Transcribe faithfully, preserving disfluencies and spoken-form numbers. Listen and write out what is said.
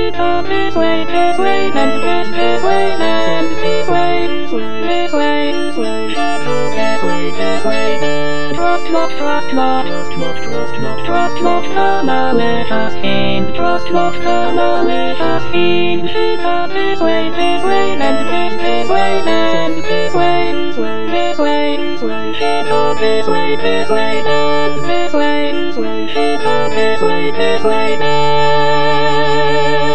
up this way, this way, and this, this way, and this way, this way, this way, this way, this way. Trust not, trust not, trust not, trust not, trust not the malicious fiend. Trust not the malicious fiend. Shoot up this way, this way, and this, this way, and this way, this way, this way, this way. Shoot up this way, this way, and this way, this way. Shoot up this way, this way, and